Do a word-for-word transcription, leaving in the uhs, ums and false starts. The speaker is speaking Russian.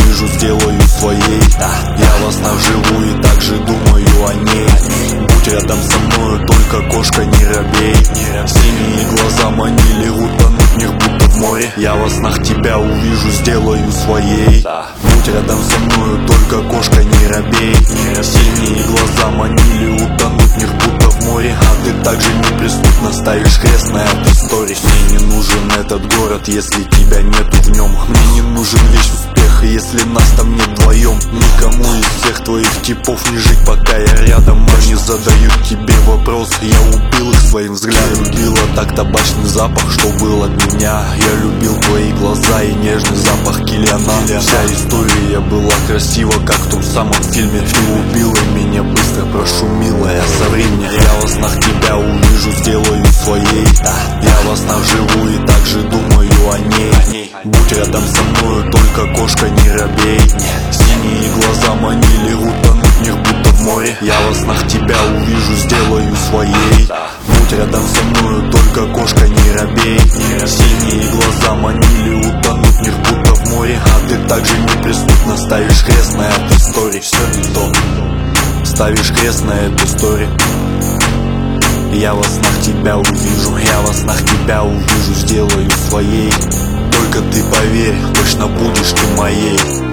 увижу, сделаю своей. Я во снах живу и также думаю о ней. Будь рядом со мною, только кошка, не робей. Синие глаза манили, утонуть в них будто в море. Я во снах тебя увижу, сделаю своей. Будь рядом со мною, только кошка, не робей. Синие глаза манили, утонуть в них будто в море. А ты также неприступно ставишь крест на этой истории. Мне не нужен этот город, если тебя нету в нем. Мне не нужен весь успех, если нас там нет вдвоем. Никому из всех твоих типов не жить, пока я рядом. Они задают тебе вопрос, я убил их своим взглядом. Любила так табачный запах, что был от меня. Я любил твои глаза и нежный запах кильяна. Вся история была красива, как в том самом фильме. Ты убила меня быстро, прошу, милая, соври мне. Я во снах тебя увижу, сделаю своей. Я во снах живу и также думаю о ней. Будь рядом со мною, только кошка, не робей. Синие глаза манили, утонуть в них будто в море. Я во снах тебя увижу, сделаю своей. Будь рядом со мною, только кошка, не робей. Синие глаза манили, утонуть в них будто в море. А ты также неприступно ставишь крест на этой истории. Все не то, ставишь крест на этой истории. Я во снах тебя увижу, я во снах тебя увижу, сделаю своей. Только ты поверь, точно будешь ты моей.